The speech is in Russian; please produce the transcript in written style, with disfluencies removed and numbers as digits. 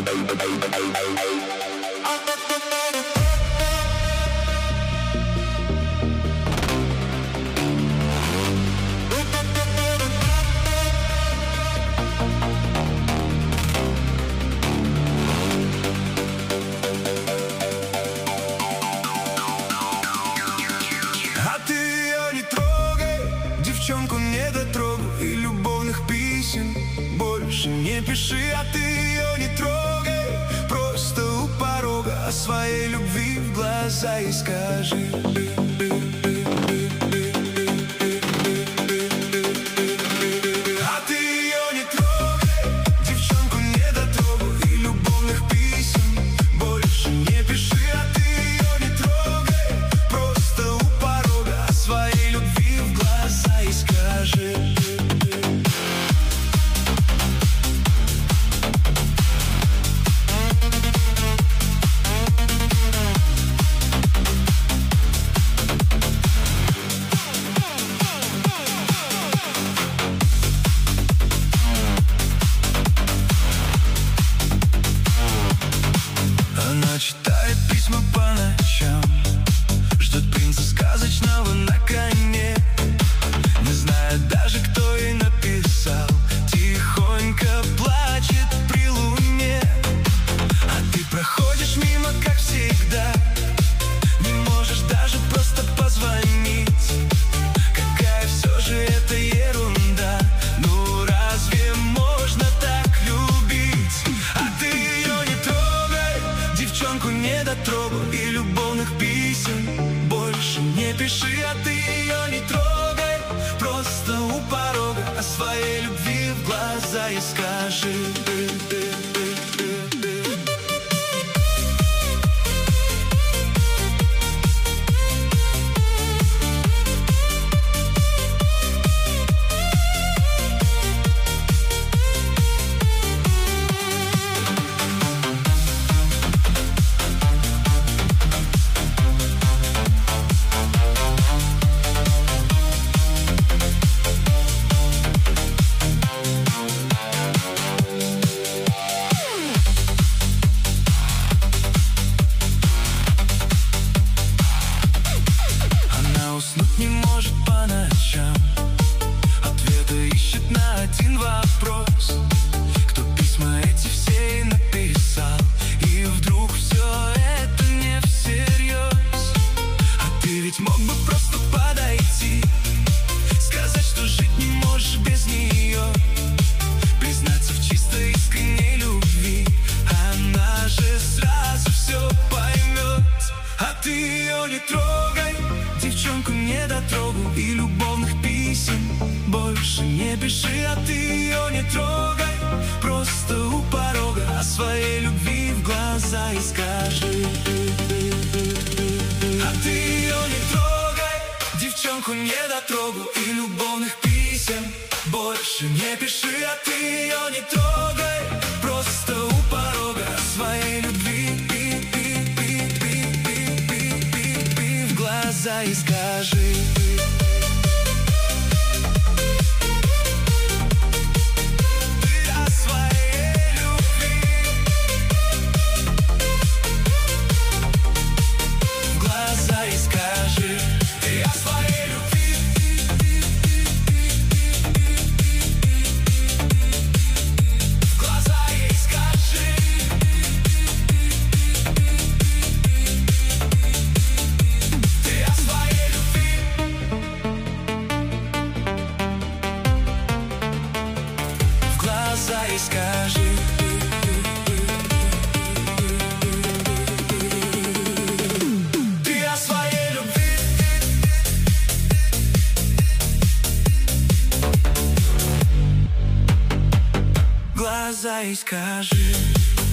Девчонку не дотрогай, и любовных писем больше не пиши. А ты ее не трогай, просто у порога о своей любви в глаза и скажи. Она читает письма по ночам, ждет принца сказочного на коне, не знает даже, кто ей написал, тихонько плачет при луне. А ты проходишь мимо, как всегда, не можешь даже просто позвонить. Какая все же это ерунда, ну разве можно так любить? А ты ее не трогай, девчонку не дотрогай, и любовных писем больше не пиши. А ты ее не трогай, просто у порога о своей любви в глаза и скажи. Уснуть не может по ночам, ответа ищет на один вопрос: кто письма эти все ей написал? И вдруг все это не всерьез. А ты ведь мог бы просто подойти, сказать, что жить не можешь без нее, признаться в чистой искренней любви. Она же сразу все поймет. А ты ее не трогай, девчонку не дотрогай, и любовных писем больше не пиши. А ты ее не трогай, просто у порога о своей любви в глаза и скажи. А ты ее не трогай, девчонку не дотрогай, и любовных писем больше не пиши. А ты ее не трогай, просто у порога о своей любви в глаза и скажи. И скажи. Ты о своей любви. Глаза и скажи.